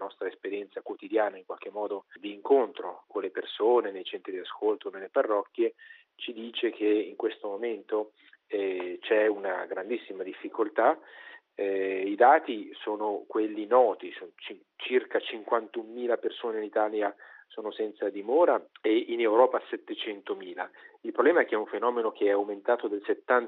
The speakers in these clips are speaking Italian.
nostra esperienza quotidiana in qualche modo di incontro con le persone, nei centri di ascolto, nelle parrocchie, ci dice che in questo momento c'è una grandissima difficoltà. I dati sono quelli noti, sono circa 51.000 persone in Italia sono senza dimora e in Europa 700.000. Il problema è che è un fenomeno che è aumentato del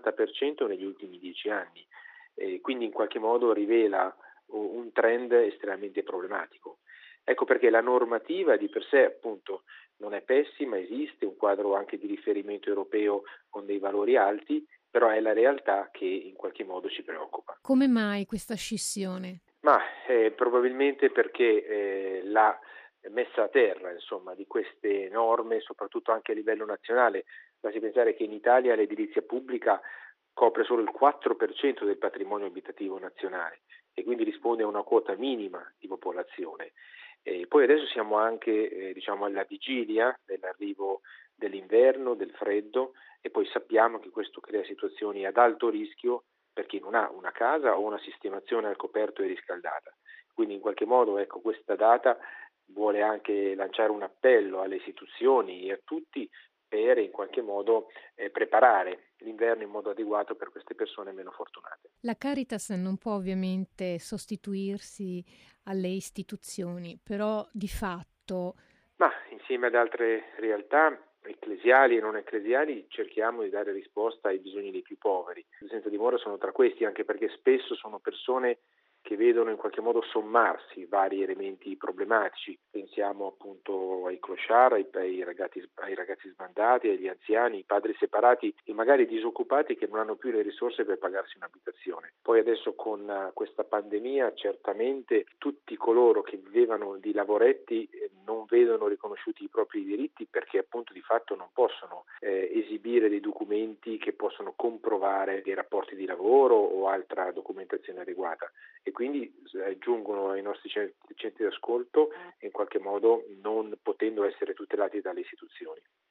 70% negli ultimi 10 anni, quindi in qualche modo rivela un trend estremamente problematico. Ecco perché la normativa di per sé appunto non è pessima, esiste un quadro anche di riferimento europeo con dei valori alti, però è la realtà che in qualche modo ci preoccupa. Come mai questa scissione? Ma probabilmente perché la messa a terra, insomma, di queste norme, soprattutto anche a livello nazionale, basti pensare che in Italia l'edilizia pubblica copre solo il 4% del patrimonio abitativo nazionale e quindi risponde a una quota minima di popolazione. E poi adesso siamo anche alla vigilia dell'arrivo dell'inverno, del freddo, e poi sappiamo che questo crea situazioni ad alto rischio per chi non ha una casa o una sistemazione al coperto e riscaldata. Quindi in qualche modo questa data vuole anche lanciare un appello alle istituzioni e a tutti per in qualche modo preparare l'inverno in modo adeguato per queste persone meno fortunate. La Caritas non può ovviamente sostituirsi alle istituzioni, però di fatto. Ma insieme ad altre realtà ecclesiali e non ecclesiali cerchiamo di dare risposta ai bisogni dei più poveri. I senza dimora sono tra questi, anche perché spesso sono persone che vedono in qualche modo sommarsi vari elementi problematici. Pensiamo appunto ai clochard, ai ragazzi sbandati, agli anziani, ai padri separati e magari disoccupati che non hanno più le risorse per pagarsi un'abitazione. Poi adesso con questa pandemia certamente tutti coloro che vivevano di lavoretti non vedono riconosciuti i propri diritti perché appunto di fatto non possono esibire dei documenti che possono comprovare dei rapporti di lavoro o altra documentazione adeguata e quindi giungono ai nostri centri di ascolto in qualche modo non potendo essere tutelati dalle istituzioni.